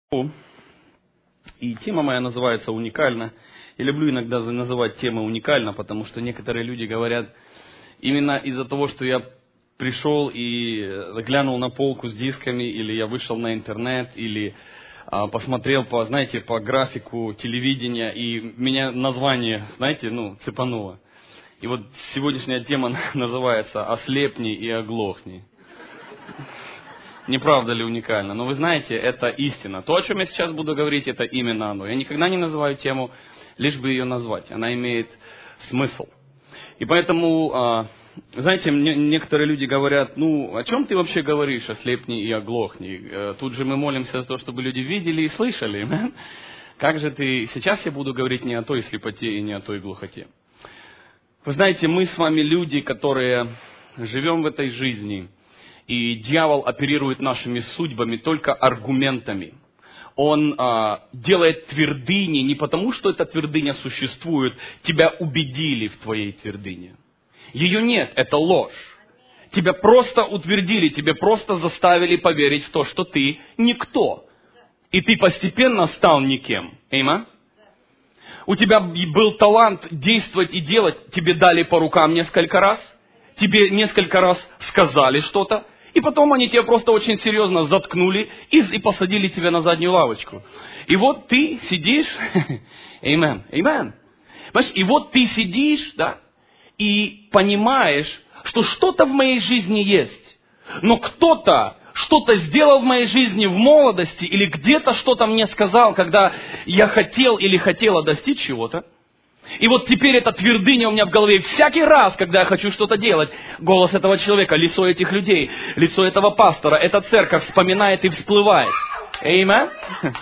И тема моя называется «Уникально». Я люблю иногда называть темы «Уникально», потому что некоторые люди говорят, именно из-за того, что я пришел и глянул на полку с дисками, или я вышел на интернет, или посмотрел по графику телевидения, и меня название, цепануло. И вот сегодняшняя тема называется «Ослепни и оглохни». Не правда ли уникально? Но вы знаете, это истина. То, о чем я сейчас буду говорить, это именно оно. Я никогда не называю тему, лишь бы ее назвать. Она имеет смысл. И поэтому, знаете, некоторые люди говорят, о чем ты вообще говоришь, ослепни и оглохни? Тут же мы молимся за то, чтобы люди видели и слышали. Как же ты... Сейчас я буду говорить не о той слепоте и не о той глухоте. Вы знаете, мы с вами люди, которые живем в этой жизни, и дьявол оперирует нашими судьбами только аргументами. Он делает твердыни не потому, что эта твердыня существует, тебя убедили в твоей твердыне. Ее нет, это ложь. Тебя просто утвердили, тебе просто заставили поверить в то, что ты никто. И ты постепенно стал никем. Эйма? У тебя был талант действовать и делать, тебе дали по рукам несколько раз, тебе несколько раз сказали что-то, и потом они тебя просто очень серьезно заткнули и посадили тебя на заднюю лавочку. И вот ты сидишь, amen. И вот ты сидишь, и понимаешь, что что-то в моей жизни есть. Но кто-то что-то сделал в моей жизни в молодости, или где-то что-то мне сказал, когда я хотел или хотела достичь чего-то. И вот теперь эта твердыня у меня в голове. Всякий раз, когда я хочу что-то делать, голос этого человека, лицо этих людей, лицо этого пастора, эта церковь вспоминает и всплывает. Amen?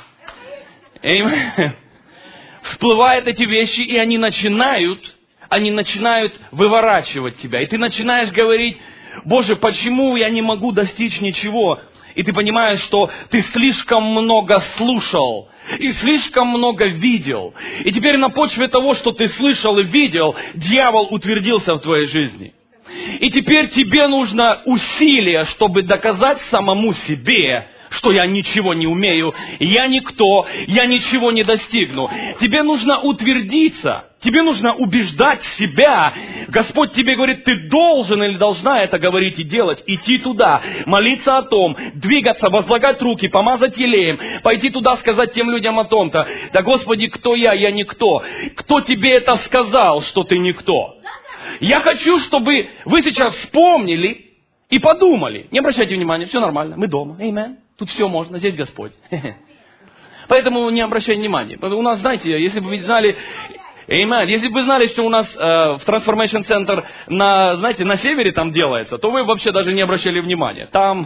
Всплывают эти вещи, и они начинают выворачивать тебя. И ты начинаешь говорить: Боже, почему я не могу достичь ничего? И ты понимаешь, что ты слишком много слушал и слишком много видел. И теперь на почве того, что ты слышал и видел, дьявол утвердился в твоей жизни. И теперь тебе нужно усилие, чтобы доказать самому себе, что я ничего не умею, я никто, я ничего не достигну. Тебе нужно утвердиться, тебе нужно убеждать себя. Господь тебе говорит, ты должен или должна это говорить и делать, идти туда, молиться о том, двигаться, возлагать руки, помазать елеем, пойти туда, сказать тем людям о том-то. Да, Господи, кто я? Я никто. Кто тебе это сказал, что ты никто? Я хочу, чтобы вы сейчас вспомнили и подумали. Не обращайте внимания, все нормально, мы дома. Amen. Тут все можно, здесь Господь. Поэтому не обращайте внимания. У нас, знаете, если бы вы знали, если бы вы знали, что у нас в Transformation Center на севере там делается, то вы вообще даже не обращали внимания. Там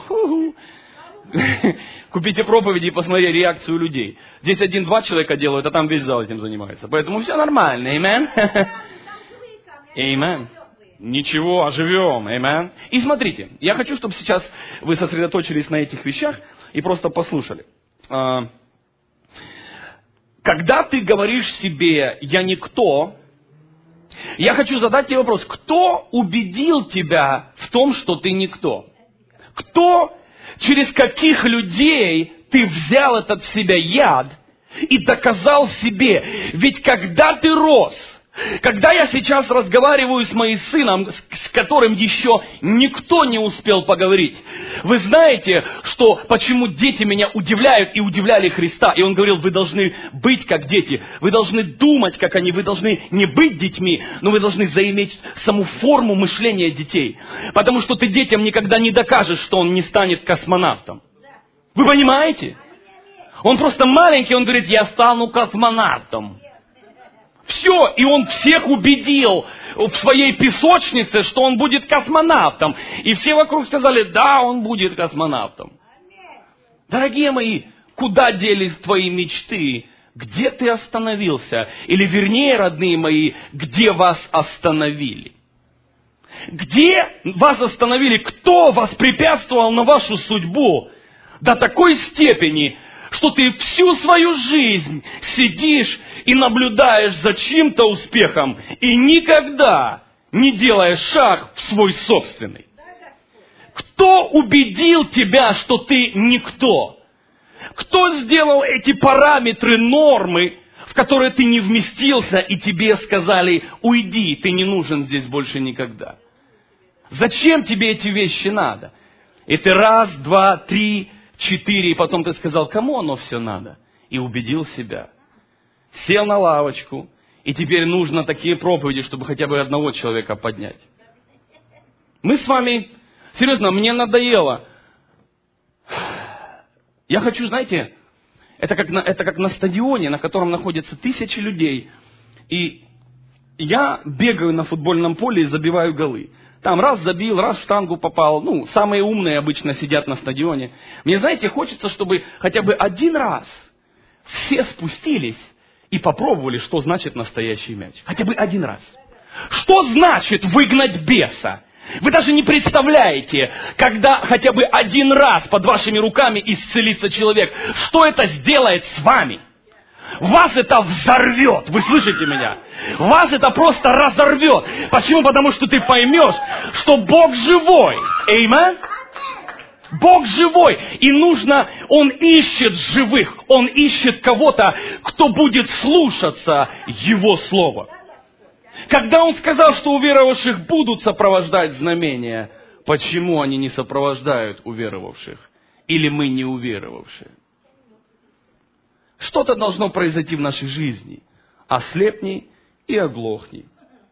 купите проповеди и посмотрите реакцию людей. Здесь 1-2 человека делают, а там весь зал этим занимается. Поэтому все нормально. Amen. Ничего, оживем. Amen. И смотрите, я хочу, чтобы сейчас вы сосредоточились на этих вещах и просто послушали. Когда ты говоришь себе «я никто», я хочу задать тебе вопрос: кто убедил тебя в том, что ты никто? Кто, через каких людей ты взял этот в себя яд и доказал себе? Ведь когда ты рос, когда я сейчас разговариваю с моим сыном, с которым еще никто не успел поговорить, вы знаете, что почему дети меня удивляют и удивляли Христа? И он говорил: вы должны быть как дети, вы должны думать как они, вы должны не быть детьми, но вы должны заиметь саму форму мышления детей. Потому что ты детям никогда не докажешь, что он не станет космонавтом. Вы понимаете? Он просто маленький, он говорит: я стану космонавтом. Все, и он всех убедил в своей песочнице, что он будет космонавтом. И все вокруг сказали: да, он будет космонавтом. Дорогие мои, куда делись твои мечты? Где ты остановился? Или вернее, родные мои, где вас остановили? Где вас остановили? Кто воспрепятствовал на вашу судьбу до такой степени, что ты всю свою жизнь сидишь и наблюдаешь за чьим-то успехом и никогда не делаешь шаг в свой собственный? Кто убедил тебя, что ты никто? Кто сделал эти параметры, нормы, в которые ты не вместился, и тебе сказали, уйди, ты не нужен здесь больше никогда? Зачем тебе эти вещи надо? И ты раз, два, три, четыре, и потом ты сказал, кому оно все надо? И убедил себя. Сел на лавочку, и теперь нужно такие проповеди, чтобы хотя бы одного человека поднять. Мы с вами, серьезно, мне надоело. Я хочу, знаете, это как на стадионе, на котором находятся тысячи людей. И я бегаю на футбольном поле и забиваю голы. Там раз забил, раз в штангу попал. Ну, самые умные обычно сидят на стадионе. Мне, знаете, хочется, чтобы хотя бы один раз все спустились и попробовали, что значит настоящий мяч. Хотя бы один раз. Что значит выгнать беса? Вы даже не представляете, когда хотя бы один раз под вашими руками исцелится человек, что это сделает с вами. Вас это взорвет. Вы слышите меня? Вас это просто разорвет. Почему? Потому что ты поймешь, что Бог живой. Аминь. Бог живой. И нужно, Он ищет живых. Он ищет кого-то, кто будет слушаться Его Слова. Когда Он сказал, что уверовавших будут сопровождать знамения, почему они не сопровождают уверовавших? Или мы не уверовавшие? Что-то должно произойти в нашей жизни. Ослепни и оглохни.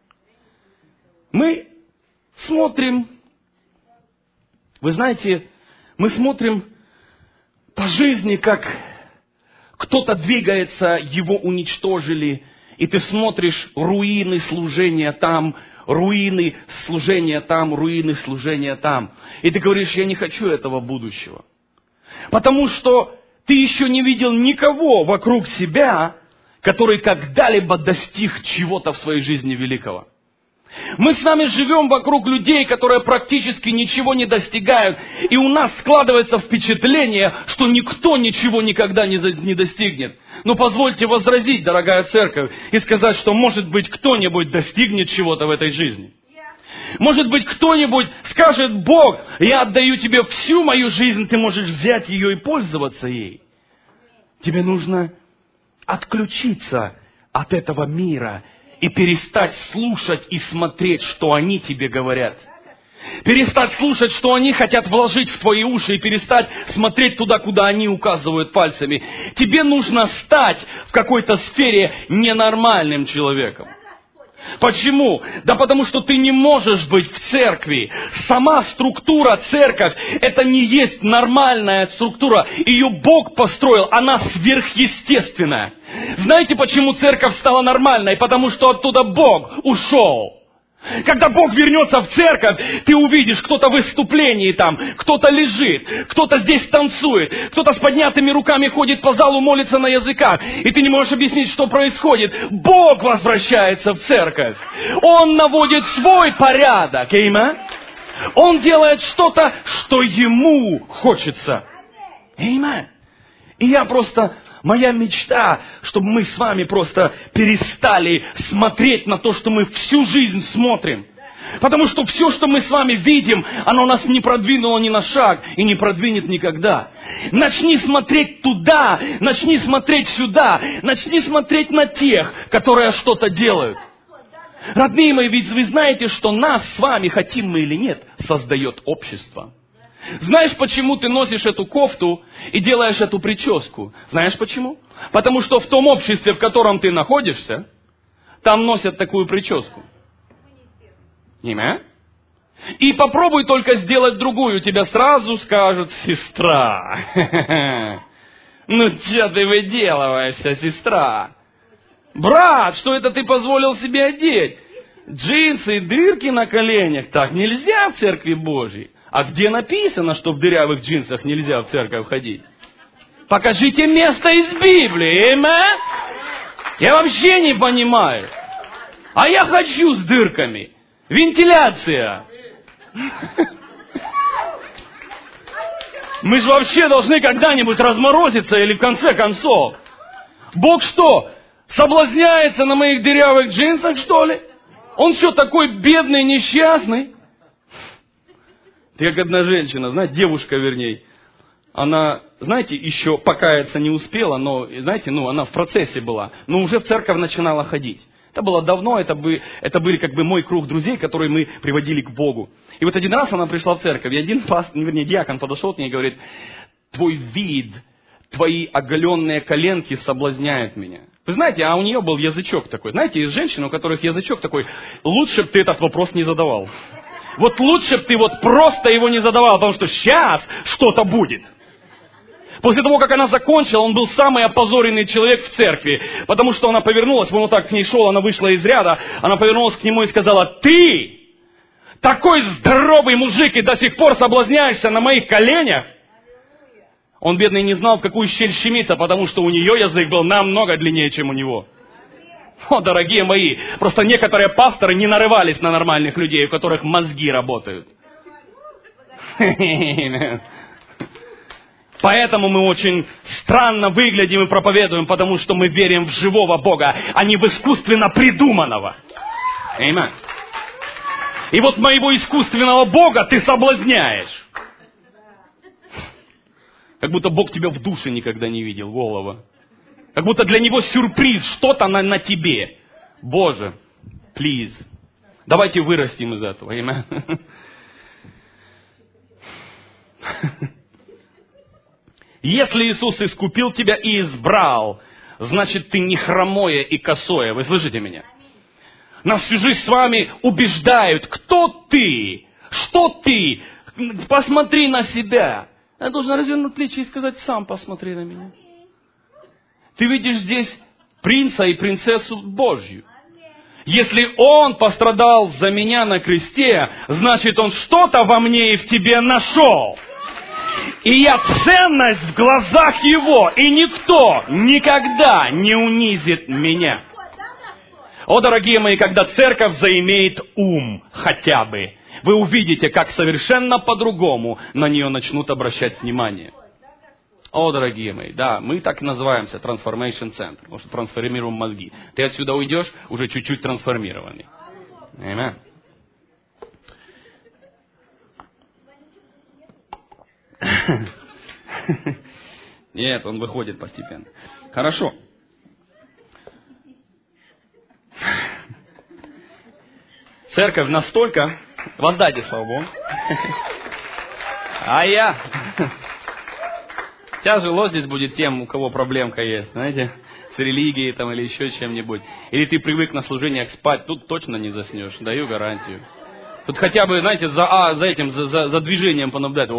Мы смотрим, вы знаете, мы смотрим по жизни, как кто-то двигается, его уничтожили, и ты смотришь руины служения там, руины служения там, руины служения там. И ты говоришь, я не хочу этого будущего. Потому что ты еще не видел никого вокруг себя, который когда-либо достиг чего-то в своей жизни великого. Мы с вами живем вокруг людей, которые практически ничего не достигают. И у нас складывается впечатление, что никто ничего никогда не достигнет. Но позвольте возразить, дорогая церковь, и сказать, что может быть кто-нибудь достигнет чего-то в этой жизни. Может быть кто-нибудь скажет, Бог, я отдаю тебе всю мою жизнь, ты можешь взять ее и пользоваться ей. Тебе нужно отключиться от этого мира и перестать слушать и смотреть, что они тебе говорят. Перестать слушать, что они хотят вложить в твои уши, и перестать смотреть туда, куда они указывают пальцами. Тебе нужно стать в какой-то сфере ненормальным человеком. Почему? Да потому что ты не можешь быть в церкви. Сама структура церковь, это не есть нормальная структура. Ее Бог построил, она сверхъестественная. Знаете, почему церковь стала нормальной? Потому что оттуда Бог ушел. Когда Бог вернется в церковь, ты увидишь, кто-то в выступлении там, кто-то лежит, кто-то здесь танцует, кто-то с поднятыми руками ходит по залу, молится на языках, и ты не можешь объяснить, что происходит. Бог возвращается в церковь. Он наводит свой порядок. Аминь. Он делает что-то, что ему хочется. Аминь. И я просто... Моя мечта, чтобы мы с вами просто перестали смотреть на то, что мы всю жизнь смотрим. Потому что все, что мы с вами видим, оно нас не продвинуло ни на шаг и не продвинет никогда. Начни смотреть туда, начни смотреть сюда, начни смотреть на тех, которые что-то делают. Родные мои, ведь вы знаете, что нас с вами, хотим мы или нет, создает общество. Знаешь, почему ты носишь эту кофту и делаешь эту прическу? Знаешь почему? Потому что в том обществе, в котором ты находишься, там носят такую прическу. Понимаешь? И попробуй только сделать другую, тебя сразу скажут: сестра. Ну, что ты выделываешься, сестра? Брат, что это ты позволил себе одеть? Джинсы и дырки на коленях, так нельзя в Церкви Божьей. А где написано, что в дырявых джинсах нельзя в церковь ходить? Покажите место из Библии, аминь. Я вообще не понимаю. А я хочу с дырками. Вентиляция. Мы же вообще должны когда-нибудь разморозиться или в конце концов. Бог что, соблазняется на моих дырявых джинсах, что ли? Он что, такой бедный, несчастный? Как одна женщина, знаете, девушка вернее, она знаете, еще покаяться не успела, но, знаете, она в процессе была, но уже в церковь начинала ходить. Это было давно, это были как бы мой круг друзей, которые мы приводили к Богу. И вот один раз она пришла в церковь, и один диакон подошел к ней и говорит: твой вид, твои оголенные коленки соблазняют меня. Вы знаете, а у нее был язычок такой. Знаете, есть женщины, у которых язычок такой: лучше бы ты этот вопрос не задавал. Вот лучше бы ты просто его не задавал, потому что сейчас что-то будет. После того, как она закончила, он был самый опозоренный человек в церкви, потому что она повернулась, он вот так к ней шел, она вышла из ряда, она повернулась к нему и сказала: ты такой здоровый мужик и до сих пор соблазняешься на моих коленях? Он, бедный, не знал, в какую щель щемиться, потому что у нее язык был намного длиннее, чем у него. О, дорогие мои, просто некоторые пасторы не нарывались на нормальных людей, у которых мозги работают. Поэтому мы очень странно выглядим и проповедуем, потому что мы верим в живого Бога, а не в искусственно придуманного. Аминь. И вот моего искусственного Бога ты соблазняешь. Как будто Бог тебя в душе никогда не видел, Голова. Как будто для Него сюрприз, что-то на тебе. Боже, please. Давайте вырастим из этого. Аминь. Если Иисус искупил тебя и избрал, значит, ты не хромое и косое. Вы слышите меня? Нас всю жизнь с вами убеждают, кто ты, что ты. Посмотри на себя. Я должен развернуть плечи и сказать: сам посмотри на меня. Ты видишь здесь принца и принцессу Божью. Если Он пострадал за меня на кресте, значит, Он что-то во мне и в тебе нашел. И я ценность в глазах Его, и никто никогда не унизит меня. О, дорогие мои, когда церковь заимеет ум хотя бы, вы увидите, как совершенно по-другому на нее начнут обращать внимание. О, дорогие мои, да, мы так и называемся, Transformation Center, потому что трансформируем мозги. Ты отсюда уйдешь уже чуть-чуть трансформированный. Аминь. Нет, он выходит постепенно. Хорошо. Церковь настолько... Воздайте, слава Богу. А я... Тяжело здесь будет тем, у кого проблемка есть, знаете, с религией там или еще чем-нибудь. Или ты привык на служениях спать, тут точно не заснешь, даю гарантию. Тут хотя бы, знаете, за движением понаблюдать.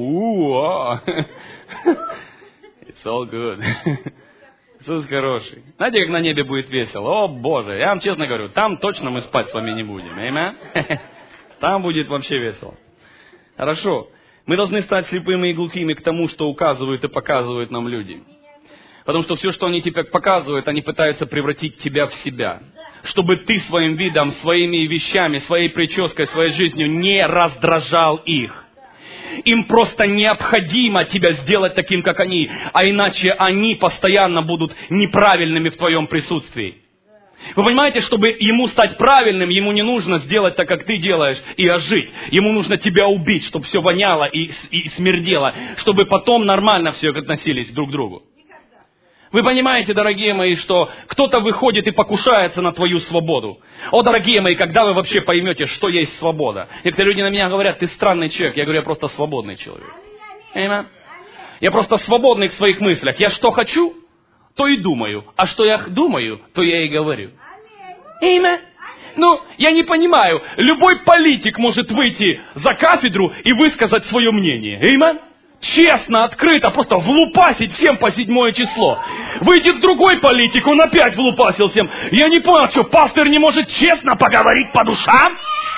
It's all good. Иисус хороший. Знаете, как на небе будет весело? О, Боже, я вам честно говорю, там точно мы спать с вами не будем. Аминь. Там будет вообще весело. Хорошо. Мы должны стать слепыми и глухими к тому, что указывают и показывают нам люди. Потому что все, что они тебе показывают, они пытаются превратить тебя в себя. Чтобы ты своим видом, своими вещами, своей прической, своей жизнью не раздражал их. Им просто необходимо тебя сделать таким, как они, а иначе они постоянно будут неправильными в твоем присутствии. Вы понимаете, чтобы ему стать правильным, ему не нужно сделать так, как ты делаешь, и ожить. Ему нужно тебя убить, чтобы все воняло и смердело, чтобы потом нормально все относились друг к другу. Вы понимаете, дорогие мои, что кто-то выходит и покушается на твою свободу. О, дорогие мои, когда вы вообще поймете, что есть свобода? Некоторые люди на меня говорят: ты странный человек. Я говорю: я просто свободный человек. Аминь. Я просто свободный в своих мыслях. Я что хочу, то и думаю. А что я думаю, то я и говорю. Аминь. Я не понимаю. Любой политик может выйти за кафедру и высказать свое мнение. Аминь. Честно, открыто, просто влупасить всем по 7 число. Выйдет другой политик, он опять влупасил всем. Я не понял, что пастор не может честно поговорить по душам?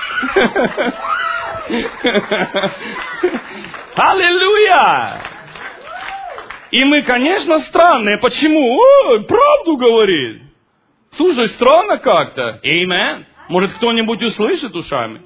Аллилуйя! И мы, конечно, странные. Почему? Правду говорит. Слушай, странно как-то. Аминь. Может, кто-нибудь услышит ушами?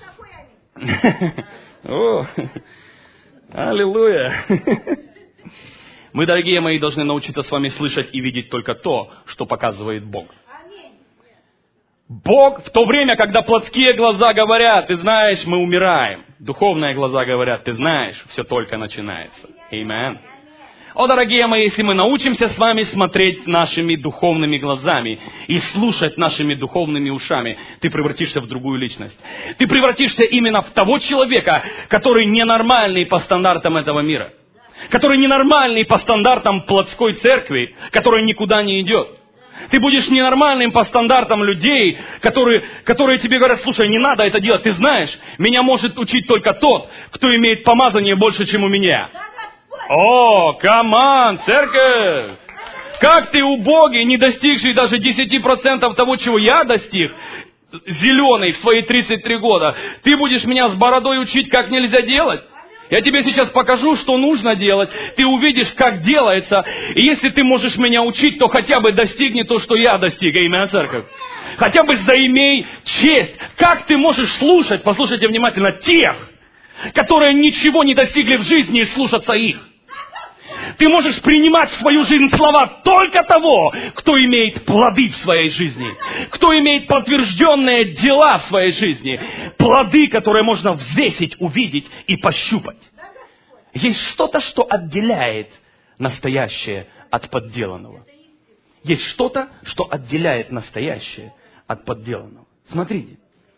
Аллилуйя! Мы, дорогие мои, должны научиться с вами слышать и видеть только то, что показывает Бог. Бог в то время, когда плотские глаза говорят: ты знаешь, мы умираем. Духовные глаза говорят: ты знаешь, все только начинается. Аминь. О, дорогие мои, если мы научимся с вами смотреть нашими духовными глазами и слушать нашими духовными ушами, ты превратишься в другую личность. Ты превратишься именно в того человека, который ненормальный по стандартам этого мира. Который ненормальный по стандартам плотской церкви, который никуда не идет. Ты будешь ненормальным по стандартам людей, которые тебе говорят: слушай, не надо это делать. Ты знаешь, меня может учить только тот, кто имеет помазание больше, чем у меня. О, камон, церковь! Как ты убогий, не достигший даже 10% того, чего я достиг, зеленый в свои 33 года, ты будешь меня с бородой учить, как нельзя делать? Я тебе сейчас покажу, что нужно делать. Ты увидишь, как делается. И если ты можешь меня учить, то хотя бы достигни то, что я достиг. Аминь, церковь. Хотя бы заимей честь. Как ты можешь слушать, послушайте внимательно, тех, которые ничего не достигли в жизни, и слушаться их? Ты можешь принимать в свою жизнь слова только того, кто имеет плоды в своей жизни, кто имеет подтвержденные дела в своей жизни, плоды, которые можно взвесить, увидеть и пощупать. Есть что-то, что отделяет настоящее от подделанного. Есть что-то, что отделяет настоящее от подделанного. Смотрите.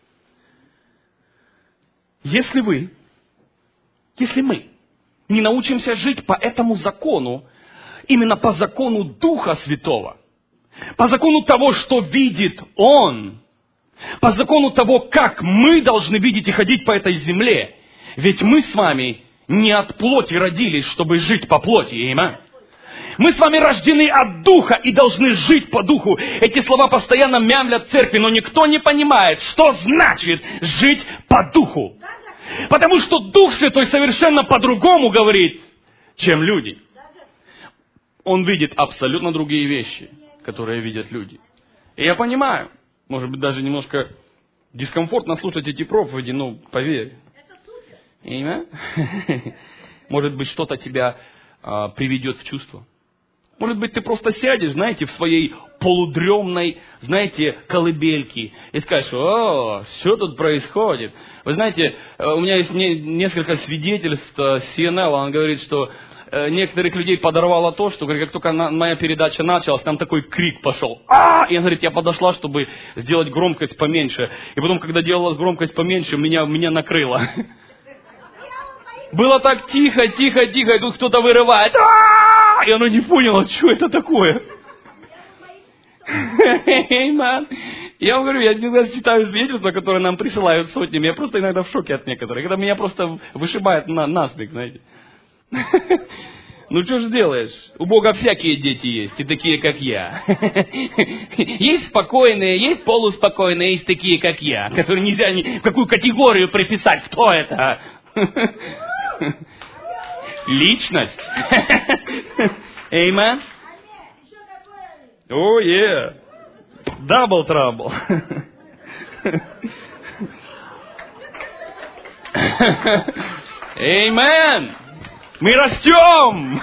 Если мы не научимся жить по этому закону, именно по закону Духа Святого, по закону того, что видит Он, по закону того, как мы должны видеть и ходить по этой земле, ведь мы с вами не от плоти родились, чтобы жить по плоти, аминь. Мы с вами рождены от Духа и должны жить по Духу. Эти слова постоянно мямлят в церкви, но никто не понимает, что значит жить по Духу. Потому что Дух Святой совершенно по-другому говорит, чем люди. Он видит абсолютно другие вещи, которые видят люди. И я понимаю, может быть, даже немножко дискомфортно слушать эти проповеди, но поверь. Имя? Может быть, что-то тебя приведет в чувство. Может быть, ты просто сядешь, знаете, в своей полудремной, знаете, колыбельке и скажешь: о, что тут происходит? Вы знаете, у меня есть несколько свидетельств CNN, он говорит, что некоторых людей подорвало то, что как только моя передача началась, там такой крик пошел. И он говорит, я подошла, чтобы сделать громкость поменьше. И потом, когда делалась громкость поменьше, меня накрыло. Было так тихо, и тут кто-то вырывает. И она не поняла, что это такое. Я вам говорю, я иногда читаю свидетельства, которые нам присылают сотнями. Я просто иногда в шоке от некоторых. Когда меня просто вышибает насмех, знаете. Ну что ж сделаешь? У Бога всякие дети есть, и такие, как я. Есть спокойные, есть полуспокойные, есть такие, как я, которые нельзя ни в какую категорию приписать. Кто это? Личность. Amen. Oh yeah. Double trouble. Amen. Мы растем.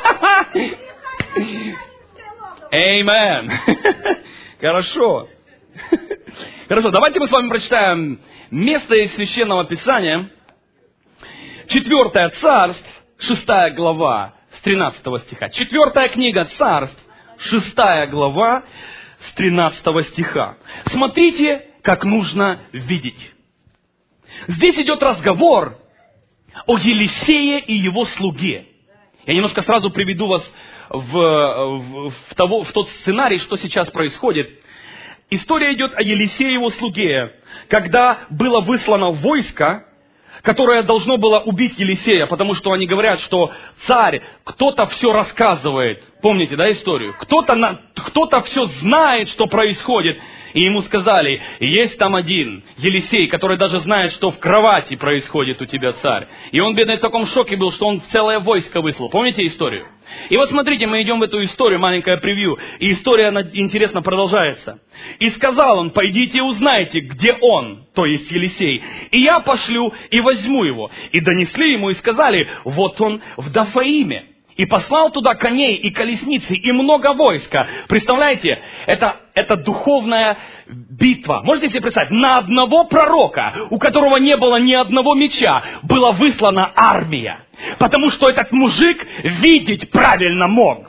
Amen. Хорошо. Хорошо, давайте мы с вами прочитаем место из Священного Писания. 4 Царств, 6 глава, с 13 стиха. 4 книга Царств, 6 глава, с 13 стиха. Смотрите, как нужно видеть. Здесь идет разговор о Елисее и его слуге. Я немножко сразу приведу вас в тот сценарий, что сейчас происходит. История идет о Елисее и его слуге, когда было выслано войско, которое должно было убить Елисея, потому что они говорят, что царь, кто-то все рассказывает. Помните, да, историю? Кто-то все знает, что происходит. И ему сказали, есть там один, Елисей, который даже знает, что в кровати происходит у тебя, царь. И он, бедный, в таком шоке был, что он целое войско выслал. Помните историю? И вот смотрите, мы идем в эту историю, маленькое превью. И история, она интересно продолжается. И сказал он, пойдите и узнайте, где он, то есть Елисей. И я пошлю и возьму его. И донесли ему и сказали, вот он в Дафаиме. И послал туда коней и колесницы, и много войска. Представляете, это духовная битва. Можете себе представить, на одного пророка, у которого не было ни одного меча, была выслана армия. Потому что этот мужик видеть правильно мог.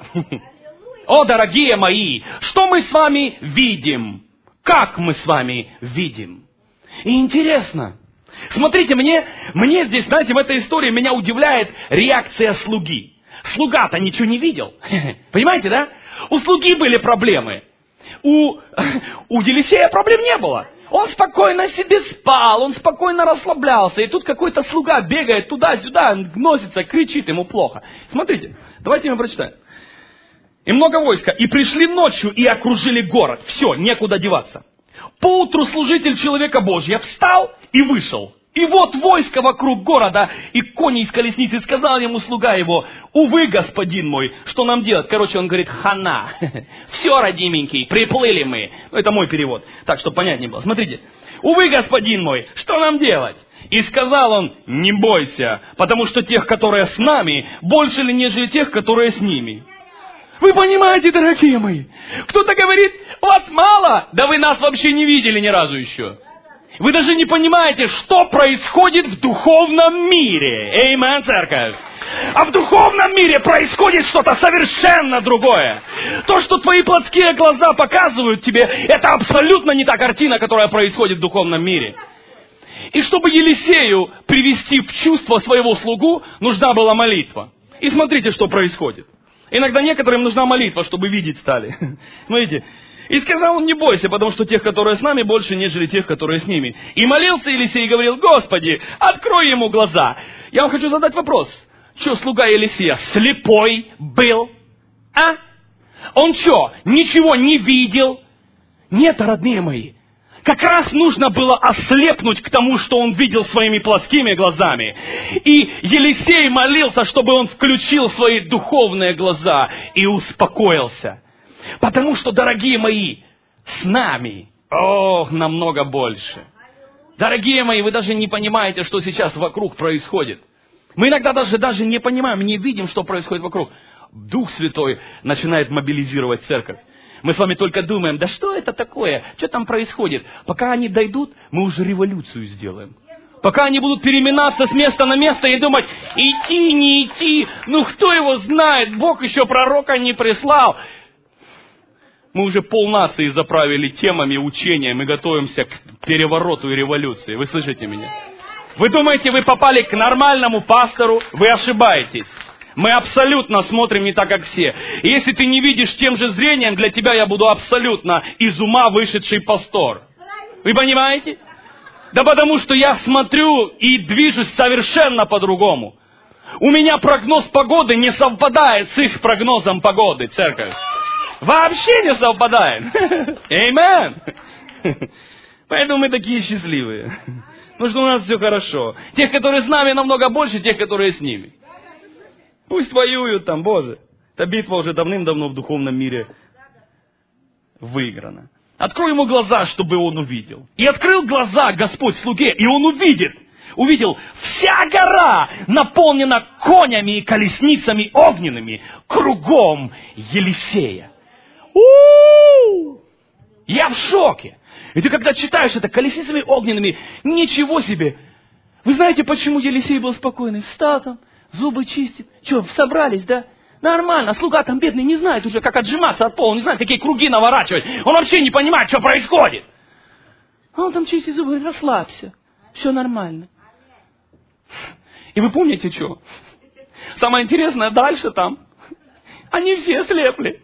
О, дорогие мои, что мы с вами видим? Как мы с вами видим? И интересно. Смотрите, мне здесь, знаете, в этой истории меня удивляет реакция слуги. Слуга-то ничего не видел. Понимаете, да? У слуги были проблемы. У Елисея проблем не было. Он спокойно себе спал, он спокойно расслаблялся. И тут какой-то слуга бегает туда-сюда, носится, кричит, ему плохо. Смотрите, давайте мы прочитаем. И много войска. И пришли ночью и окружили город. Все, некуда деваться. Поутру служитель человека Божьего встал и вышел. И вот войско вокруг города, и кони из колесницы, сказал ему слуга его: увы, господин мой, что нам делать? Короче, он говорит: хана. Все, родименький, приплыли мы. Ну, это мой перевод, так, чтобы понятнее было. Смотрите. Увы, господин мой, что нам делать? И сказал он: не бойся, потому что тех, которые с нами, больше ли, нежели тех, которые с ними. Вы понимаете, дорогие мои? Кто-то говорит: вас мало? Да вы нас вообще не видели ни разу еще. Вы даже не понимаете, что происходит в духовном мире. Эймен, церковь. А в духовном мире происходит что-то совершенно другое. То, что твои плотские глаза показывают тебе, это абсолютно не та картина, которая происходит в духовном мире. И чтобы Елисею привести в чувство своего слугу, нужна была молитва. И смотрите, что происходит. Иногда некоторым нужна молитва, чтобы видеть стали. Смотрите. И сказал он: не бойся, потому что тех, которые с нами, больше, нежели тех, которые с ними. И молился Елисей и говорил: Господи, открой ему глаза. Я вам хочу задать вопрос. Что, слуга Елисея слепой был? А? Он что, ничего не видел? Нет, родные мои. Как раз нужно было ослепнуть к тому, что он видел своими плоскими глазами. И Елисей молился, чтобы он включил свои духовные глаза и успокоился. Потому что, дорогие мои, с нами, намного больше. Дорогие мои, вы даже не понимаете, что сейчас вокруг происходит. Мы иногда даже не понимаем, не видим, что происходит вокруг. Дух Святой начинает мобилизировать церковь. Мы с вами только думаем: да что это такое, что там происходит? Пока они дойдут, мы уже революцию сделаем. Пока они будут переминаться с места на место и думать: идти, не идти, ну кто его знает, Бог еще пророка не прислал. Мы уже полнации заправили темами, учением и готовимся к перевороту и революции. Вы слышите меня? Вы думаете, вы попали к нормальному пастору? Вы ошибаетесь. Мы абсолютно смотрим не так, как все. И если ты не видишь тем же зрением, для тебя я буду абсолютно из ума вышедший пастор. Вы понимаете? Да потому что я смотрю и движусь совершенно по-другому. У меня прогноз погоды не совпадает с их прогнозом погоды, церковь. Вообще не совпадает. Аминь. Поэтому мы такие счастливые. Потому что у нас все хорошо. Тех, которые с нами, намного больше тех, которые с ними. Пусть воюют там, Боже. Эта битва уже давным-давно в духовном мире выиграна. Открой ему глаза, чтобы он увидел. И открыл глаза Господь слуге, и он увидел, вся гора наполнена конями и колесницами огненными кругом Елисея. Я в шоке. И ты когда читаешь это колесницами огненными, ничего себе. Вы знаете, почему Елисей был спокойный? Встал там, зубы чистит. Что, собрались, да? Нормально. Слуга там бедный не знает уже, как отжиматься от пола, не знает, какие круги наворачивать. Он вообще не понимает, что происходит. А он там чистит зубы, расслабься. Все нормально. И вы помните, что? Самое интересное, дальше там. Они все слепли.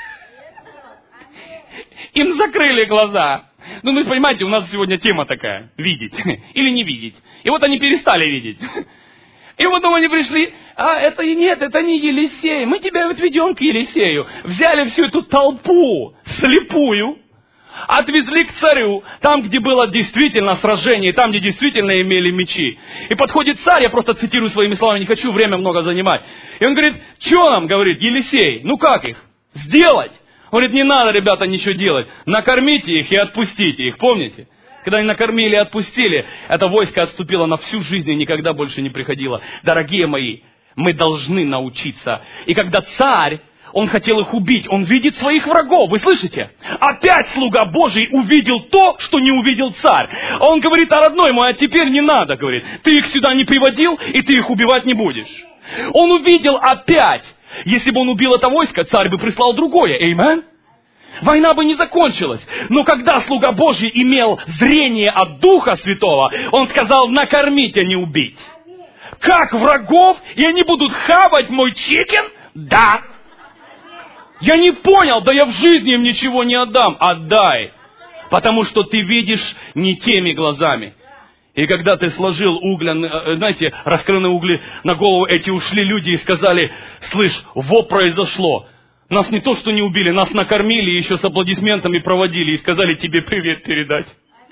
Им закрыли глаза. Ну, вы понимаете, у нас сегодня тема такая. Видеть или не видеть. И вот они перестали видеть. И потом они пришли. Это не Елисей. Мы тебя отведем к Елисею. Взяли всю эту толпу слепую. Отвезли к царю. Там, где было действительно сражение. Там, где действительно имели мечи. И подходит царь. Я просто цитирую своими словами. Не хочу время много занимать. И он говорит: что нам, говорит Елисей? Ну как их? Сделать? Он говорит: не надо, ребята, ничего делать. Накормите их и отпустите их. Помните? Когда они накормили и отпустили, это войско отступило на всю жизнь и никогда больше не приходило. Дорогие мои, мы должны научиться. И когда царь, он хотел их убить, он видит своих врагов. Вы слышите? Опять слуга Божий увидел то, что не увидел царь. Он говорит: родной мой, а теперь не надо, говорит. Ты их сюда не приводил, и ты их убивать не будешь. Он увидел опять. Если бы он убил это войско, царь бы прислал другое. Аминь. Война бы не закончилась. Но когда слуга Божий имел зрение от Духа Святого, он сказал: накормить, а не убить. Как врагов? И они будут хавать мой чикен? Да. Я не понял, да я в жизни им ничего не отдам. Отдай. Потому что ты видишь не теми глазами. И когда ты сложил знаете, раскрытые угли на голову, эти ушли люди и сказали: слышь, во произошло. Нас не то что не убили, нас накормили, еще с аплодисментами проводили и сказали тебе привет передать.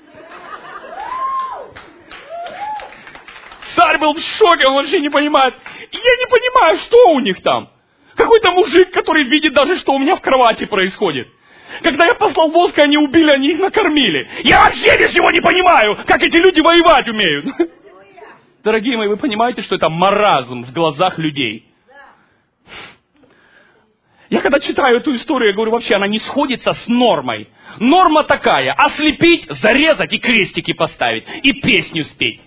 Царь был в шоке, он вообще не понимает. Я не понимаю, что у них там. Какой-то мужик, который видит даже, что у меня в кровати происходит. Когда я послал войско, они убили, они их накормили. Я вообще ничего не понимаю, как эти люди воевать умеют. Дорогие мои, вы понимаете, что это маразм в глазах людей? Я когда читаю эту историю, я говорю, вообще она не сходится с нормой. Норма такая: ослепить, зарезать и крестики поставить, и песню спеть.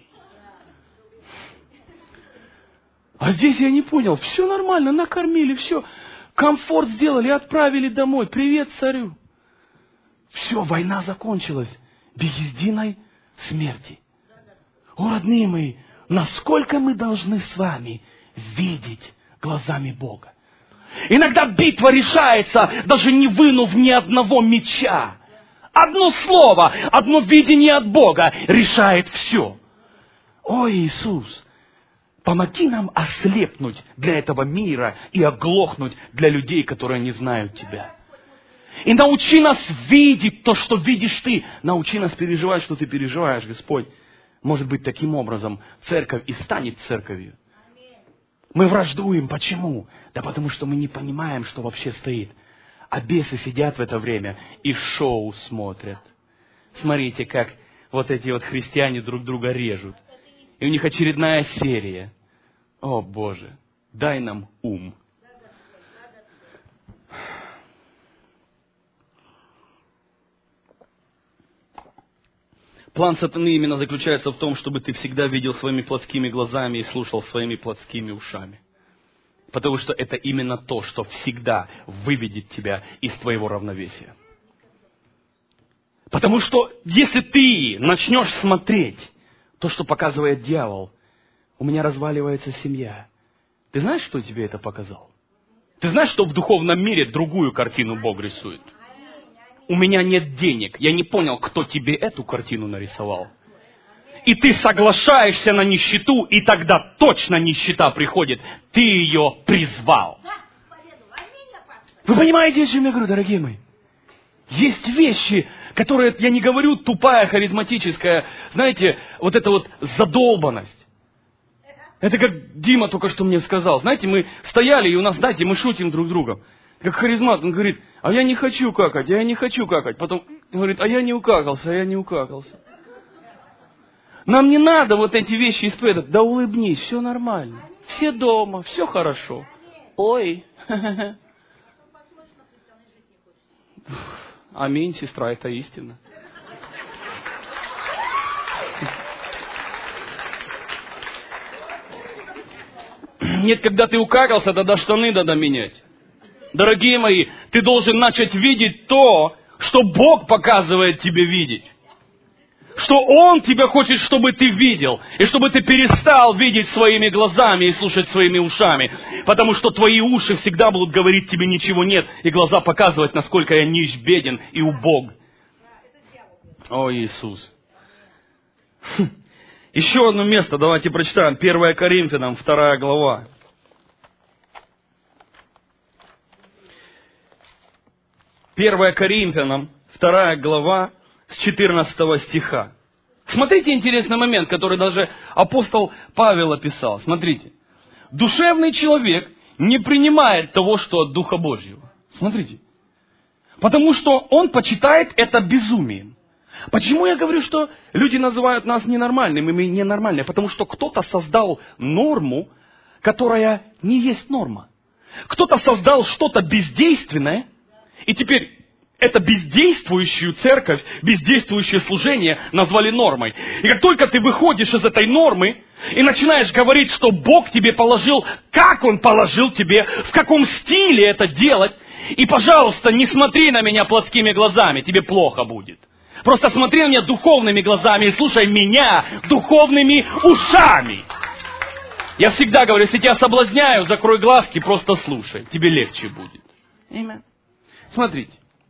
А здесь я не понял, все нормально, накормили, все, комфорт сделали, отправили домой, привет царю. Все, война закончилась без единой смерти. О, родные мои, насколько мы должны с вами видеть глазами Бога. Иногда битва решается, даже не вынув ни одного меча. Одно слово, одно видение от Бога решает все. О, Иисус, помоги нам ослепнуть для этого мира и оглохнуть для людей, которые не знают Тебя. И научи нас видеть то, что видишь Ты. Научи нас переживать, что Ты переживаешь, Господь. Может быть, таким образом церковь и станет церковью. Мы враждуем. Почему? Да потому что мы не понимаем, что вообще стоит. А бесы сидят в это время и шоу смотрят. Смотрите, как вот эти вот христиане друг друга режут. И у них очередная серия. О, Боже, дай нам ум. План сатаны именно заключается в том, чтобы ты всегда видел своими плотскими глазами и слушал своими плотскими ушами. Потому что это именно то, что всегда выведет тебя из твоего равновесия. Потому что если ты начнешь смотреть то, что показывает дьявол, у меня разваливается семья. Ты знаешь, что тебе это показал? Ты знаешь, что в духовном мире другую картину Бог рисует? У меня нет денег. Я не понял, кто тебе эту картину нарисовал. И ты соглашаешься на нищету, и тогда точно нищета приходит. Ты ее призвал. Вы понимаете, о чем я говорю, дорогие мои? Есть вещи, которые, я не говорю тупая, харизматическая, знаете, вот эта вот задолбанность. Это как Дима только что мне сказал. Знаете, мы стояли, и у нас, знаете, мы шутим друг с другом. Как харизмат, он говорит: а я не хочу какать, а я не хочу какать. Потом говорит: а я не укакался, а я не укакался. Нам не надо вот эти вещи исповедовать. Да улыбнись, все нормально. Все дома, все хорошо. Ой. Аминь, сестра, это истина. Нет, когда ты укакался, тогда штаны надо менять. Дорогие мои, ты должен начать видеть то, что Бог показывает тебе видеть. Что Он тебя хочет, чтобы ты видел. И чтобы ты перестал видеть своими глазами и слушать своими ушами. Потому что твои уши всегда будут говорить тебе ничего нет. И глаза показывать, насколько я нищ, беден и убог. О, Иисус. Еще одно место, давайте прочитаем. 1 Коринфянам, 2 глава. 1 Коринфянам, 2 глава, с 14 стиха. Смотрите интересный момент, который даже апостол Павел описал. Смотрите. Душевный человек не принимает того, что от Духа Божьего. Смотрите. Потому что он почитает это безумием. Почему я говорю, что люди называют нас ненормальными, мы ненормальные? Потому что кто-то создал норму, которая не есть норма. Кто-то создал что-то бездейственное, и теперь это бездействующую церковь, бездействующее служение назвали нормой. И как только ты выходишь из этой нормы, И начинаешь говорить, что Бог тебе положил, как Он положил тебе, в каком стиле это делать. И, пожалуйста, не смотри на меня плотскими глазами, тебе плохо будет. Просто смотри на меня духовными глазами и слушай меня духовными ушами. Я всегда говорю, если тебя соблазняют, закрой глазки, просто слушай, тебе легче будет. Аминь. Смотрите.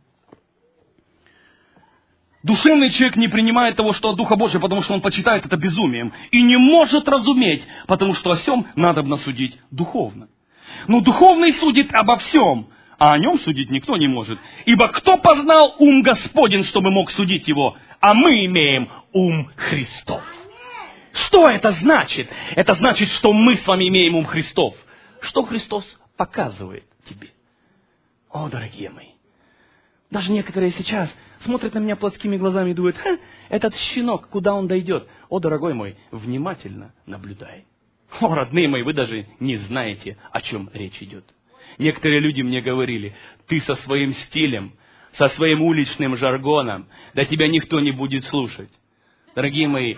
Душевный человек не принимает того, что от Духа Божия, потому что он почитает это безумием. И не может разуметь, потому что о всем надобно судить духовно. Но духовный судит обо всем, а о нем судить никто не может. Ибо кто познал ум Господень, чтобы мог судить его? А мы имеем ум Христов. Что это значит? Это значит, что мы с вами имеем ум Христов. Что Христос показывает тебе? О, дорогие мои. Даже некоторые сейчас смотрят на меня плотскими глазами и думают, этот щенок, куда он дойдет? О, дорогой мой, внимательно наблюдай. О, родные мои, вы даже не знаете, о чем речь идет. Некоторые люди мне говорили, ты со своим стилем, со своим уличным жаргоном, да тебя никто не будет слушать. Дорогие мои,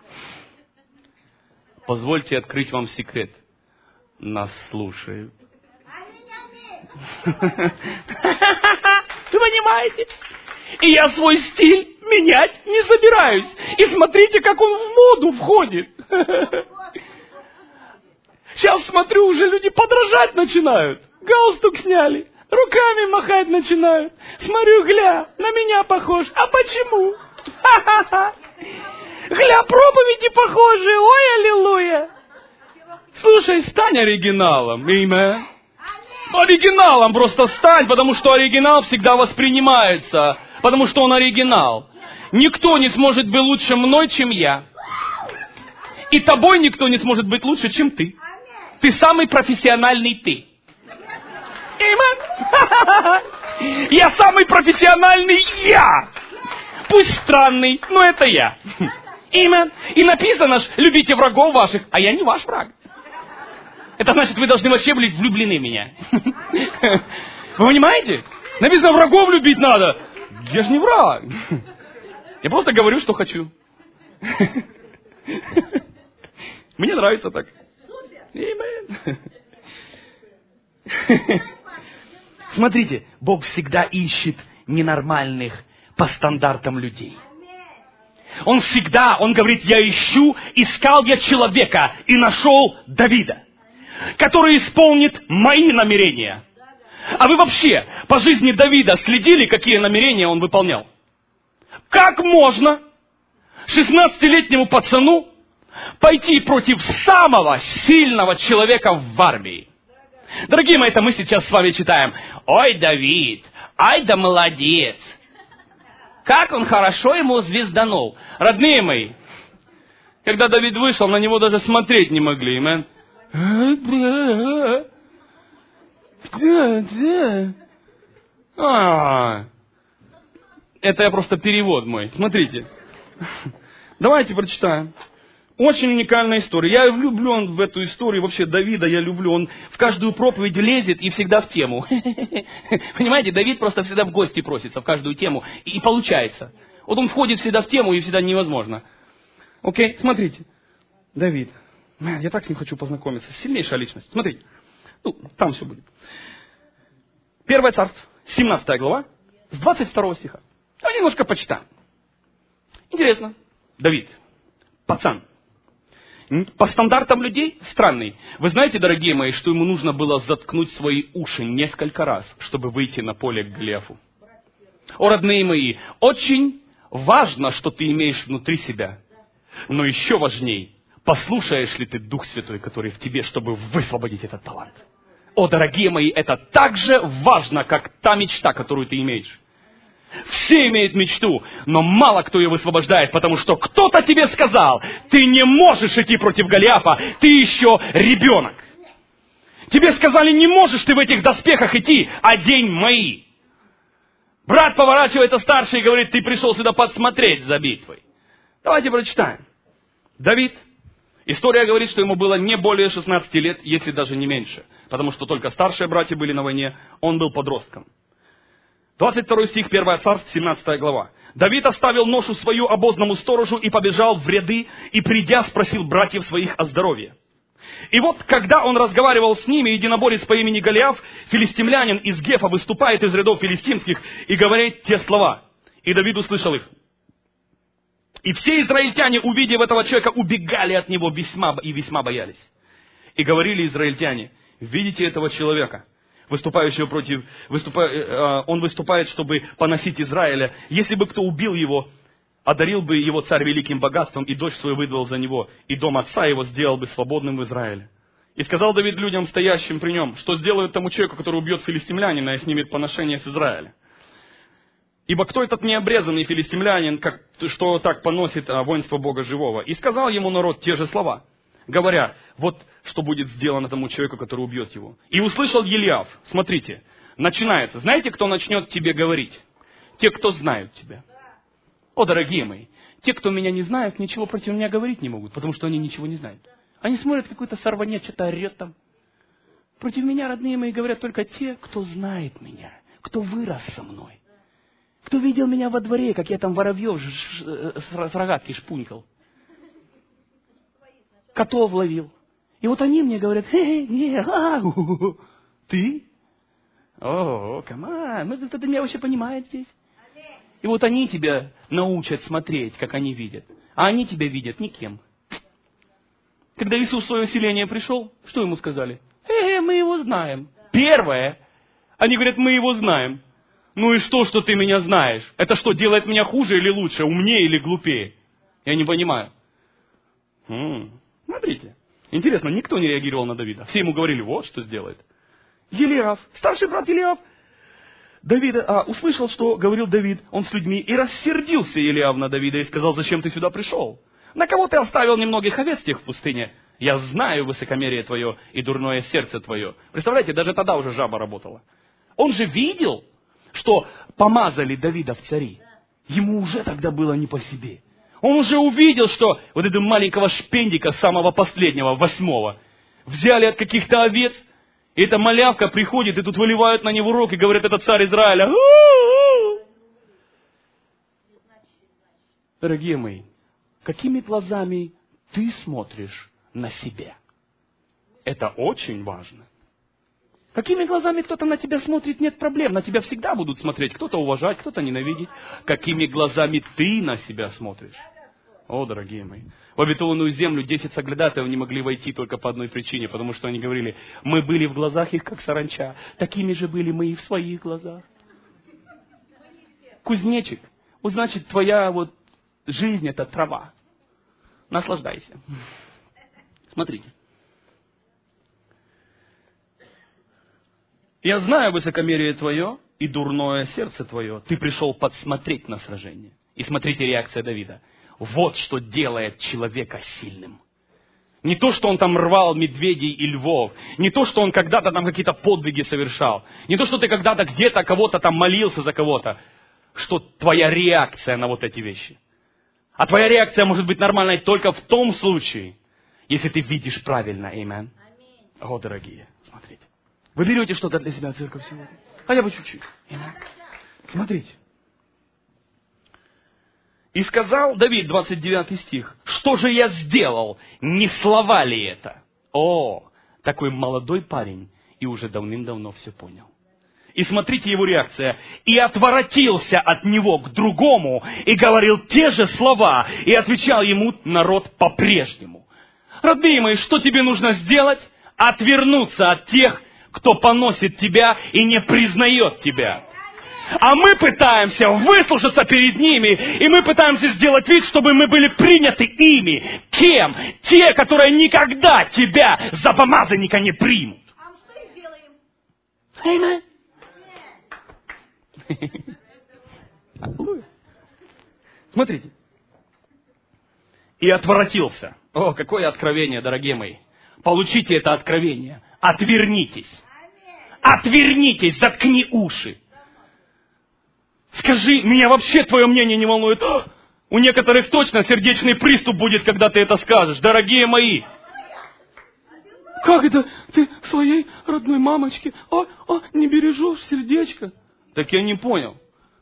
позвольте открыть вам секрет. Нас слушают. Вы понимаете? И я свой стиль менять не собираюсь. И смотрите, как он в моду входит. Сейчас смотрю, уже люди подражать начинают. Галстук сняли, руками махать начинают. Смотрю, гля, на меня похож. А почему? Гля, проповеди похожи. Ой, аллилуйя. Слушай, стань оригиналом. Аминь. Оригиналом просто стань, потому что оригинал всегда воспринимается. Потому что он оригинал. Никто не сможет быть лучше мной, чем я. И тобой никто не сможет быть лучше, чем ты. Ты самый профессиональный ты. Я самый профессиональный я. Пусть странный, но это я. И написано ж, любите врагов ваших, а я не ваш враг. Это значит, вы должны вообще быть влюблены в меня. Вы понимаете? Написано, врагов любить надо. Я же не враг. Я просто говорю, что хочу. Мне нравится так. Смотрите, Бог всегда ищет ненормальных по стандартам людей. Он говорит, я искал я человека и нашел Давида, который исполнит мои намерения. А вы вообще по жизни Давида следили, какие намерения он выполнял? Как можно 16-летнему пацану пойти против самого сильного человека в армии? Дорогие мои, это мы сейчас с вами читаем. Ой, Давид, ай да молодец. Как он хорошо ему звезданул. Родные мои, когда Давид вышел, на него даже смотреть не могли. Это я просто перевод мой. Смотрите. Давайте прочитаем. Очень уникальная история. Я влюблен в эту историю. Вообще Давида я люблю. Он в каждую проповедь лезет и всегда в тему. Понимаете, Давид просто всегда в гости просится в каждую тему. И получается. Вот он входит всегда в тему, и всегда невозможно. Окей, смотрите. Давид. Я так с ним хочу познакомиться. Сильнейшая личность. Смотрите. Там все будет. 1 Царств, 17 глава, с 22 стиха. А немножко почитаем. Интересно. Давид. Пацан. По стандартам людей странный. Вы знаете, дорогие мои, что ему нужно было заткнуть свои уши несколько раз, чтобы выйти на поле к Голиафу? О, родные мои, очень важно, что ты имеешь внутри себя. Но еще важней, послушаешь ли ты Дух Святой, который в тебе, чтобы высвободить этот талант. О, дорогие мои, это так же важно, как та мечта, которую ты имеешь. Все имеют мечту, но мало кто ее высвобождает, потому что кто-то тебе сказал, ты не можешь идти против Голиафа, ты еще ребенок. Тебе сказали, не можешь ты в этих доспехах идти, одень мои. Брат поворачивается старший и говорит, ты пришел сюда подсмотреть за битвой. Давайте прочитаем. Давид. История говорит, что ему было не более 16 лет, если даже не меньше. Потому что только старшие братья были на войне, он был подростком. 22 стих, 1 Царств, 17 глава. Давид оставил ношу свою обозному сторожу и побежал в ряды, и, придя, спросил братьев своих о здоровье. И вот, когда он разговаривал с ними, единоборец по имени Голиаф, филистимлянин из Гефа, выступает из рядов филистимских и говорит те слова. И Давид услышал их. И все израильтяне, увидев этого человека, убегали от него весьма боялись. И говорили израильтяне: видите этого человека, выступающего против... Он выступает, чтобы поносить Израиля. Если бы кто убил его, одарил бы его царь великим богатством, и дочь свою выдал за него, и дом отца его сделал бы свободным в Израиле. И сказал Давид людям, стоящим при нем, что сделают тому человеку, который убьет филистимлянина и снимет поношение с Израиля. Ибо кто этот необрезанный филистимлянин, что так поносит воинство Бога живого? И сказал ему народ те же слова, говоря: вот что будет сделано тому человеку, который убьет его. И услышал Голиаф, смотрите, начинается. Знаете, кто начнет тебе говорить? Те, кто знают тебя. О, дорогие мои, те, кто меня не знают, ничего против меня говорить не могут, потому что они ничего не знают. Они смотрят, какой-то сорванец, что-то орет там. Против меня, родные мои, говорят только те, кто знает меня, кто вырос со мной. Кто видел меня во дворе, как я там воробьев с рогатки шпунькал. Котов ловил. И вот они мне говорят: ты? О, камон, это ты меня вообще понимаешь здесь? И вот они тебя научат смотреть, как они видят. А они тебя видят никем. Когда Иисус в свое селение пришел, что ему сказали? Мы его знаем. Первое. Они говорят: мы его знаем. Ну и что ты меня знаешь? Это что, делает меня хуже или лучше, умнее или глупее? Я не понимаю. Смотрите. Интересно, никто не реагировал на Давида. Все ему говорили: вот что сделает. Голиаф, старший брат Голиаф, Давида, услышал, что говорил Давид, он с людьми, и рассердился Голиаф на Давида и сказал: зачем ты сюда пришел? На кого ты оставил немногих овец тех в пустыне? Я знаю высокомерие твое и дурное сердце твое. Представляете, даже тогда уже жаба работала. Он же видел, что помазали Давида в цари. Ему уже тогда было не по себе. Он уже увидел, что вот этого маленького шпендика, самого последнего, 8-го, взяли от каких-то овец, и эта малявка приходит, и тут выливают на него рог, и говорят: это царь Израиля. Дорогие мои, какими глазами ты смотришь на себя? Это очень важно. Какими глазами кто-то на тебя смотрит, нет проблем. На тебя всегда будут смотреть. Кто-то уважать, кто-то ненавидеть. Какими глазами ты на себя смотришь? О, дорогие мои. В обетованную землю 10 соглядатаев не могли войти только по одной причине. Потому что они говорили: мы были в глазах их, как саранча. Такими же были мы и в своих глазах. Кузнечик. Вот значит, твоя вот жизнь — это трава. Наслаждайся. Смотрите. Я знаю высокомерие твое и дурное сердце твое. Ты пришел подсмотреть на сражение. И смотрите реакция Давида. Вот что делает человека сильным. Не то, что он там рвал медведей и львов. Не то, что он когда-то там какие-то подвиги совершал. Не то, что ты когда-то где-то кого-то там молился за кого-то. Что твоя реакция на вот эти вещи. А твоя реакция может быть нормальной только в том случае, если ты видишь правильно. Аминь. О, дорогие, смотрите. Вы берете что-то для себя, церковь, сегодня? Хотя бы чуть-чуть. Смотрите. И сказал Давид, 29 стих: что же я сделал? Не слова ли это? О, такой молодой парень и уже давным-давно все понял. И смотрите его реакция. И отворотился от него к другому и говорил те же слова. И отвечал ему народ по-прежнему. Родные мои, что тебе нужно сделать? Отвернуться от тех, кто поносит тебя и не признает тебя. А мы пытаемся выслушаться перед ними, и мы пытаемся сделать вид, чтобы мы были приняты ими. Кем? Те, которые никогда тебя за помазанника не примут. А мы что и сделаем? Аллилуйя. Смотрите. И отворотился. О, какое откровение, дорогие мои. Получите это откровение. Отвернитесь. Отвернитесь, заткни уши. Скажи: меня вообще твое мнение не волнует. У некоторых точно сердечный приступ будет, когда ты это скажешь. Дорогие мои. Как это ты своей родной мамочке не бережешь сердечко? Так я не понял.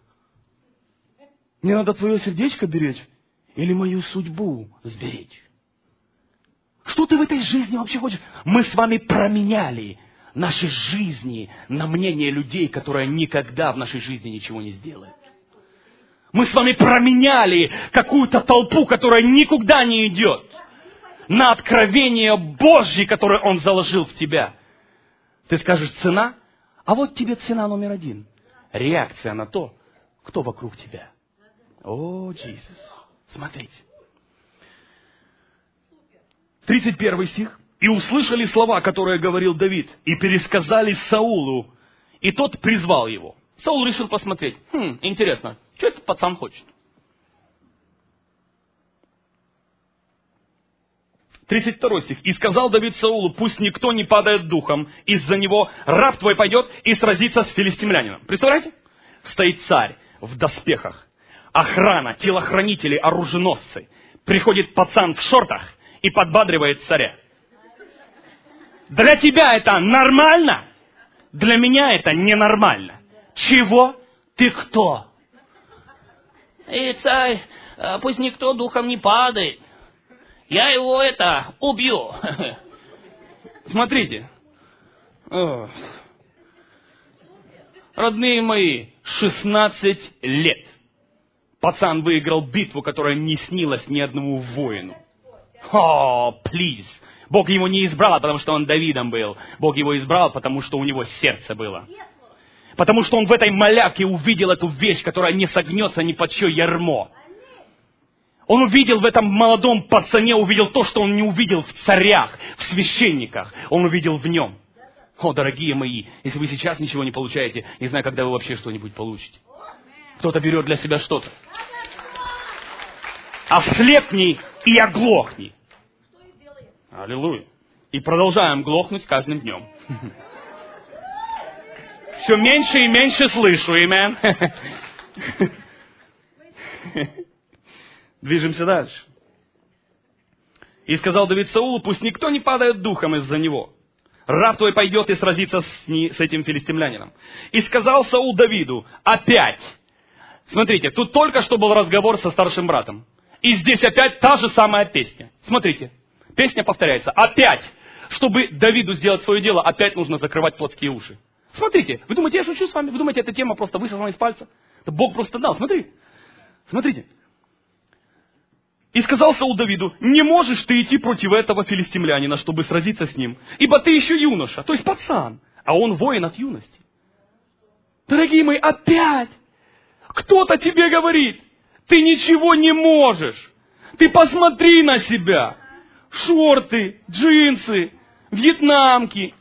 Мне надо твое сердечко беречь или мою судьбу сберечь? Что ты в этой жизни вообще хочешь? Мы с вами променяли наши жизни на мнение людей, которые никогда в нашей жизни ничего не сделают. Мы с вами променяли какую-то толпу, которая никуда не идет, на откровение Божье, которое Он заложил в тебя. Ты скажешь, цена? А вот тебе цена номер 1. Реакция на то, кто вокруг тебя. О, Иисус. Смотрите. 31 стих. «И услышали слова, которые говорил Давид, и пересказали Саулу, и тот призвал его». Саул решил посмотреть. Интересно, что этот пацан хочет? 32 стих. «И сказал Давид Саулу, пусть никто не падает духом, из-за него раб твой пойдет и сразится с филистимлянином». Представляете? Стоит царь в доспехах, охрана, телохранители, оруженосцы. Приходит пацан в шортах и подбадривает царя. Для тебя это нормально? Для меня это ненормально. Чего? Ты кто? И царь, пусть никто духом не падает. Я его убью. Смотрите. Родные мои, 16 лет. Пацан выиграл битву, которая не снилась ни одному воину. Плиз. Бог его не избрал, потому что он Давидом был. Бог его избрал, потому что у него сердце было. Потому что он в этой малявке увидел эту вещь, которая не согнется ни под чье ярмо. Он увидел в этом молодом пацане, увидел то, что он не увидел в царях, в священниках. Он увидел в нем. Дорогие мои, если вы сейчас ничего не получаете, не знаю, когда вы вообще что-нибудь получите. Кто-то берет для себя что-то. Ослепни и оглохни. Аллилуйя. И продолжаем глохнуть каждым днем. Все меньше и меньше слышу, амен. Движемся дальше. И сказал Давид Саулу, пусть никто не падает духом из-за него. Раб твой пойдет и сразится с этим филистимлянином. И сказал Саул Давиду, опять. Смотрите, тут только что был разговор со старшим братом. И здесь опять та же самая песня. Смотрите, песня повторяется. Опять, чтобы Давиду сделать свое дело, опять нужно закрывать плотские уши. Смотрите, вы думаете, я шучу с вами? Вы думаете, эта тема просто высосана из пальца? Это Бог просто дал. Смотрите. И сказал Саул Давиду, не можешь ты идти против этого филистимлянина, чтобы сразиться с ним, ибо ты еще юноша, то есть пацан, а он воин от юности. Дорогие мои, опять кто-то тебе говорит, ты ничего не можешь. Ты посмотри на себя. Шорты, джинсы, вьетнамки.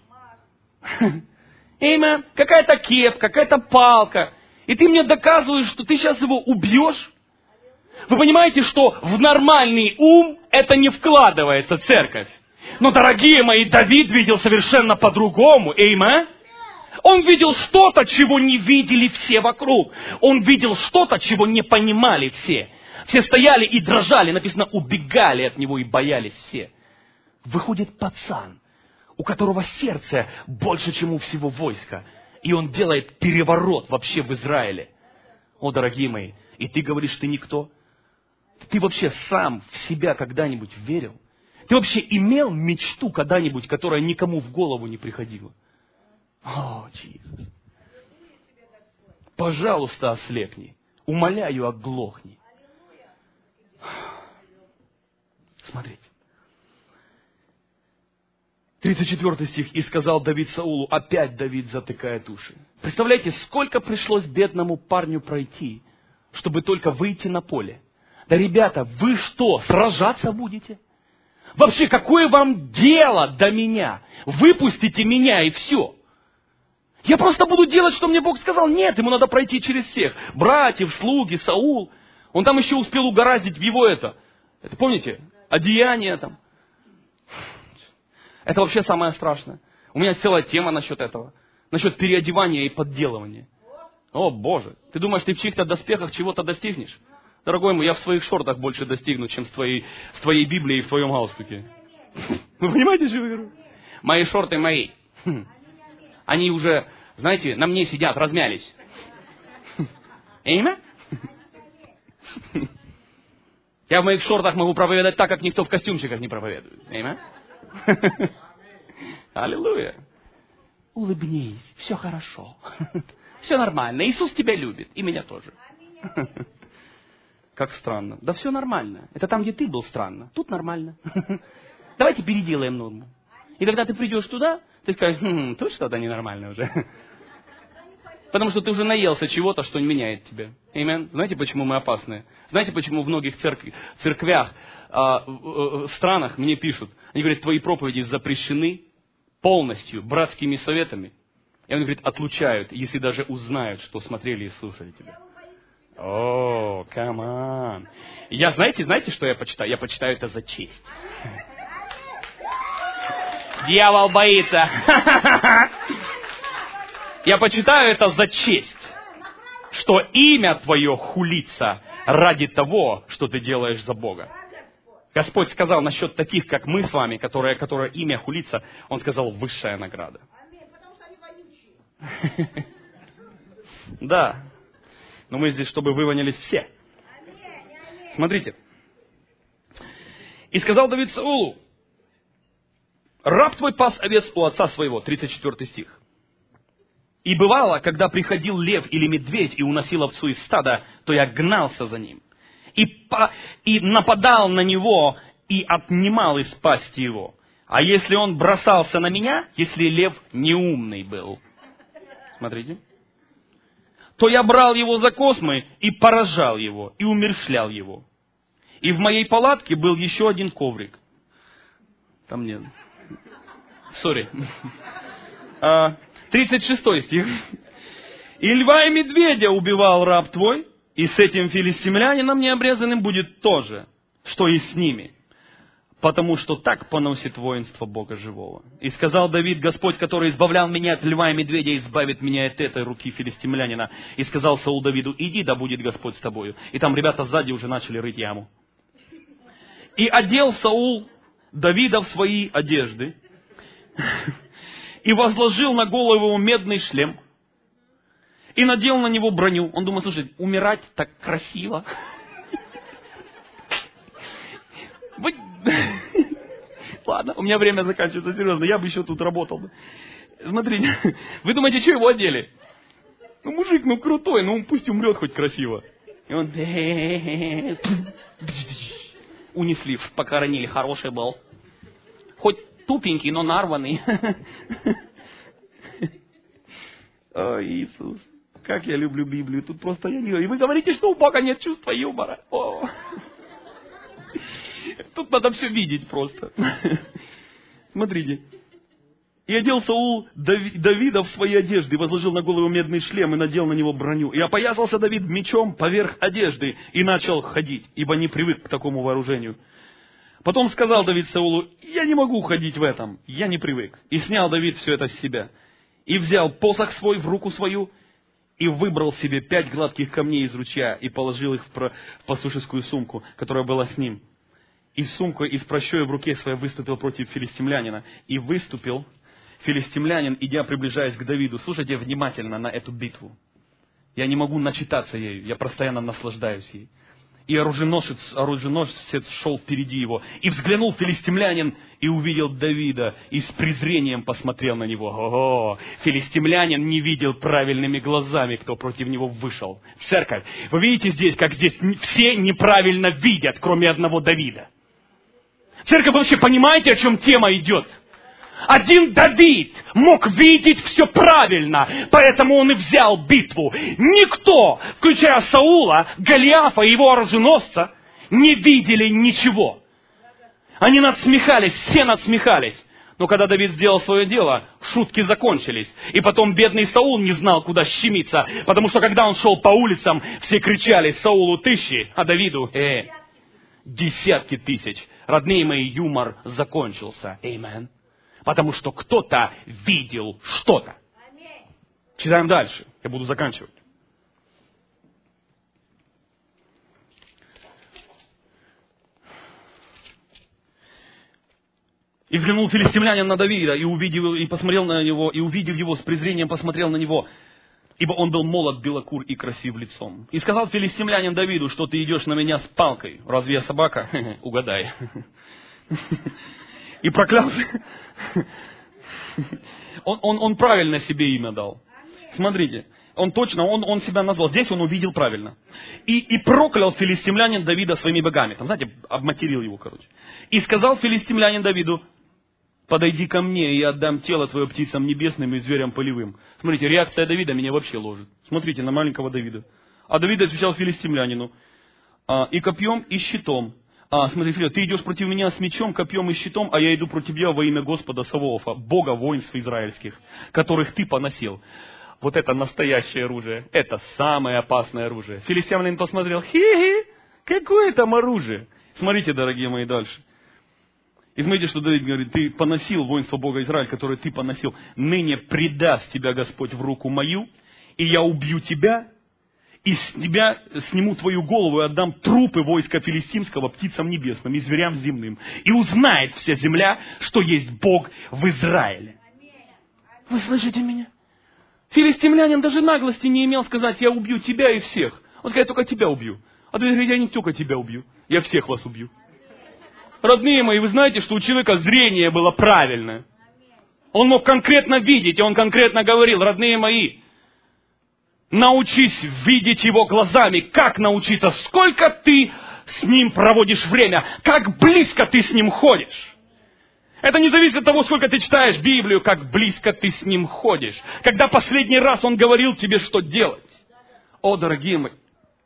Какая-то кепка, какая-то палка. И ты мне доказываешь, что ты сейчас его убьешь? Вы понимаете, что в нормальный ум это не вкладывается, церковь. Но, дорогие мои, Давид видел совершенно по-другому. Он видел что-то, чего не видели все вокруг. Он видел что-то, чего не понимали все. Все стояли и дрожали, написано, убегали от него и боялись все. Выходит пацан, у которого сердце больше, чем у всего войска. И он делает переворот вообще в Израиле. Дорогие мои, и ты говоришь, ты никто? Ты вообще сам в себя когда-нибудь верил? Ты вообще имел мечту когда-нибудь, которая никому в голову не приходила? Иисус. Пожалуйста, ослепни. Умоляю, оглохни. Смотрите. 34 стих. И сказал Давид Саулу, опять Давид затыкает уши. Представляете, сколько пришлось бедному парню пройти, чтобы только выйти на поле. Да, ребята, вы что, сражаться будете? Вообще, какое вам дело до меня? Выпустите меня и все. Я просто буду делать, что мне Бог сказал. Нет, ему надо пройти через всех. Братьев, слуги, Саул. Он там еще успел угораздить в его это помните, одеяние там. Это вообще самое страшное. У меня целая тема насчет этого. Насчет переодевания и подделывания. О, Боже, ты думаешь, ты в чьих-то доспехах чего-то достигнешь? Дорогой мой, я в своих шортах больше достигну, чем с твоей Библией и в твоем галстуке. Вы понимаете, что я говорю? Мои шорты мои. Они уже, знаете, на мне сидят, размялись. Аминь. Я в моих шортах могу проповедовать так, как никто в костюмчиках не проповедует. Аминь. Аллилуйя. Улыбнись, все хорошо. Все нормально. Иисус тебя любит, и меня тоже. Как странно. Да все нормально. Это там, где ты был, странно. Тут нормально. Давайте переделаем норму. И когда ты придешь туда, ты скажешь, тут что-то ненормально уже. Потому что ты уже наелся чего-то, что не меняет тебя. Аминь. Знаете, почему мы опасны? Знаете, почему в многих церквях, в странах мне пишут, они говорят, твои проповеди запрещены полностью братскими советами. И он говорит, отлучают, если даже узнают, что смотрели и слушали тебя. О, come on. Я, знаете, что я почитаю? Я почитаю это за честь. Дьявол боится. Я почитаю это за честь, что имя твое хулится ради того, что ты делаешь за Бога. Господь сказал насчет таких, как мы с вами, которые имя хулится, Он сказал, высшая награда. Да. Но мы здесь, чтобы вывонялись все. Смотрите. И сказал Давид Саулу, раб твой пас овец у отца своего. 34 стих. И бывало, когда приходил лев или медведь и уносил овцу из стада, то я гнался за ним. И нападал на него и отнимал из пасти его. А если он бросался на меня, если лев неумный был, смотрите, то я брал его за космы и поражал его, и умерщвлял его. И в моей палатке был еще один коврик. Там нет. Сори. 36 стих. И льва и медведя убивал раб твой, и с этим филистимлянином необрезанным будет то же, что и с ними. Потому что так поносит воинство Бога живого. И сказал Давид, Господь, который избавлял меня от льва и медведя, избавит меня от этой руки филистимлянина. И сказал Саул Давиду, иди, да будет Господь с тобою. И там ребята сзади уже начали рыть яму. И одел Саул Давида в свои одежды, и возложил на голову его медный шлем, и надел на него броню. Он думал, слушай, умирать так красиво. Ладно, у меня время заканчивается, серьезно, я бы еще тут работал. Смотрите, вы думаете, что его одели? Ну, мужик, крутой, пусть умрет хоть красиво. И он... Унесли, похоронили, хороший был. Хоть тупенький, но нарванный. О, Иисус, как я люблю Библию, тут просто я не... И вы говорите, что у Бога нет чувства юмора. О. Тут надо все видеть просто. Смотрите. И одел Саул Давида в свои одежды, и возложил на голову медный шлем, и надел на него броню. И опоясался Давид мечом поверх одежды, и начал ходить, ибо не привык к такому вооружению. Потом сказал Давид Саулу, я не могу ходить в этом, я не привык. И снял Давид все это с себя. И взял посох свой в руку свою, и выбрал себе 5 гладких камней из ручья, и положил их в пастушескую сумку, которая была с ним. И сумку, и с прощой в руке своей выступил против филистимлянина. И выступил филистимлянин, идя, приближаясь к Давиду. Слушайте внимательно на эту битву. Я не могу начитаться ею, я постоянно наслаждаюсь ей. И оруженосец шел впереди его. И взглянул филистимлянин, и увидел Давида, и с презрением посмотрел на него. Ого! Филистимлянин не видел правильными глазами, кто против него вышел. Церковь, вы видите здесь, как здесь все неправильно видят, кроме одного Давида. Церковь, вы вообще понимаете, о чем тема идет? Один Давид мог видеть все правильно, поэтому он и взял битву. Никто, включая Саула, Голиафа и его оруженосца, не видели ничего. Они надсмехались, все надсмехались. Но когда Давид сделал свое дело, шутки закончились. И потом бедный Саул не знал, куда щемиться, потому что когда он шел по улицам, все кричали Саулу 1000, а Давиду десятки тысяч. Родные мои, юмор закончился. Аминь. Потому что кто-то видел что-то. Читаем дальше. Я буду заканчивать. И взглянул филистимлянин на Давида, и увидев, и посмотрел на него, и увидев его с презрением, посмотрел на него. ибо он был молод, белокур и красив лицом. И сказал филистимлянин Давиду, что ты идешь на меня с палкой. Разве я собака? Угадай. И проклялся. Он правильно себе имя дал. Смотрите, он точно, он себя назвал. Здесь он увидел правильно. И проклял филистимлянин Давида своими богами. Там, знаете, обматерил его, короче. И сказал филистимлянин Давиду, подойди ко мне, и я отдам тело твое птицам небесным и зверям полевым. Смотрите, реакция Давида меня вообще ложит. Смотрите на маленького Давида. А Давид отвечал филистимлянину, и копьем, и щитом. Смотри, Филипп, ты идешь против меня с мечом, копьем и щитом, а я иду против тебя во имя Господа Саваофа, Бога воинств израильских, которых ты поносил. Вот это настоящее оружие. Это самое опасное оружие. Филистимлянин посмотрел, хи-хи, какое там оружие? Смотрите, дорогие мои, дальше. И смотрите, что Давид говорит, ты поносил воинство Бога Израиль, которое ты поносил. Ныне предаст тебя Господь в руку мою, и я убью тебя, и с тебя сниму твою голову и отдам трупы войска филистимского птицам небесным и зверям земным. И узнает вся земля, что есть Бог в Израиле. Вы слышите меня? Филистимлянин даже наглости не имел сказать, я убью тебя и всех. Он сказал, я только тебя убью. А Давид говорит, я не только тебя убью, я всех вас убью. Родные мои, вы знаете, что у человека зрение было правильное. Он мог конкретно видеть, и он конкретно говорил, родные мои, научись видеть его глазами. Как научиться? Сколько ты с ним проводишь время? Как близко ты с ним ходишь? Это не зависит от того, сколько ты читаешь Библию, как близко ты с ним ходишь. Когда последний раз он говорил тебе, что делать. О, дорогие мои,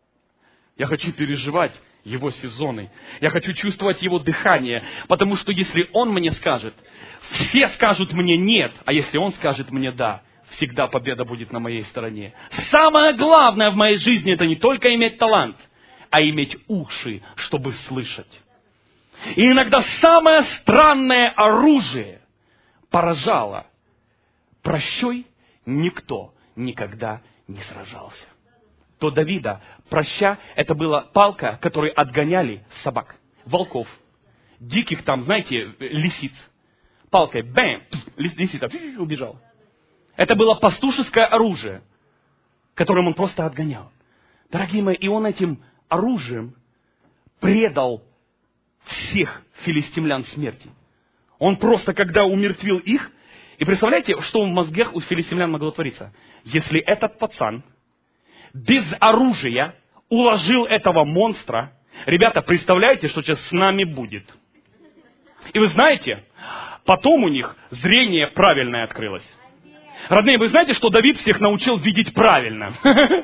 я хочу переживать его сезоны. Я хочу чувствовать его дыхание. Потому что если он мне скажет, все скажут мне нет. А если он скажет мне да, всегда победа будет на моей стороне. Самое главное в моей жизни, это не только иметь талант, а иметь уши, чтобы слышать. И иногда самое странное оружие поражало. Прощой никто никогда не сражался. То Давида, проща, это была палка, которой отгоняли собак, волков, диких там, знаете, лисиц. Палкой, бэм, лисица убежала. Это было пастушеское оружие, которым он просто отгонял. Дорогие мои, и он этим оружием предал всех филистимлян смерти. Он просто, когда умертвил их, и представляете, что в мозгах у филистимлян могло твориться? Если этот пацан без оружия уложил этого монстра, ребята, представляете, что сейчас с нами будет? И вы знаете, потом у них зрение правильное открылось. Родные, вы знаете, что Давид всех научил видеть правильно?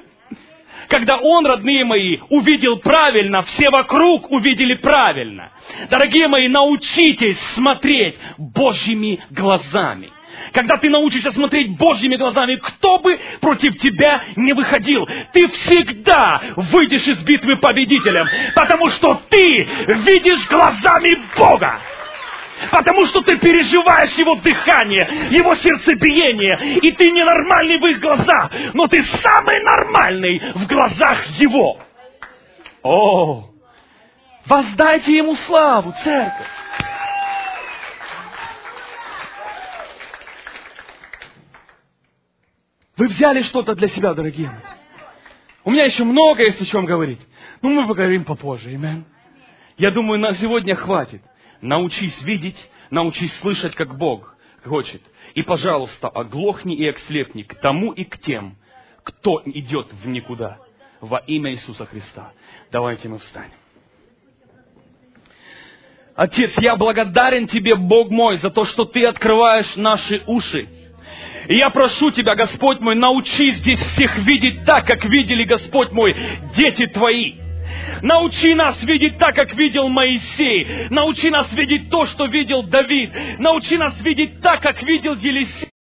Когда он, родные мои, увидел правильно, все вокруг увидели правильно. Дорогие мои, научитесь смотреть Божьими глазами. Когда ты научишься смотреть Божьими глазами, кто бы против тебя не выходил, ты всегда выйдешь из битвы победителем, потому что ты видишь глазами Бога. Потому что ты переживаешь Его дыхание, Его сердцебиение, и ты ненормальный в их глазах, но ты самый нормальный в глазах Его. О, воздайте Ему славу, церковь. Вы взяли что-то для себя, дорогие мои. У меня еще много есть о чем говорить, но мы поговорим попозже, аминь. Я думаю, на сегодня хватит. Научись видеть, научись слышать, как Бог хочет. И, пожалуйста, оглохни и ослепни к тому и к тем, кто идет в никуда. Во имя Иисуса Христа. Давайте мы встанем. Отец, я благодарен Тебе, Бог мой, за то, что Ты открываешь наши уши. И я прошу Тебя, Господь мой, научи здесь всех видеть так, как видели, Господь мой, дети Твои. Научи нас видеть так, как видел Моисей. Научи нас видеть то, что видел Давид. Научи нас видеть так, как видел Елисей.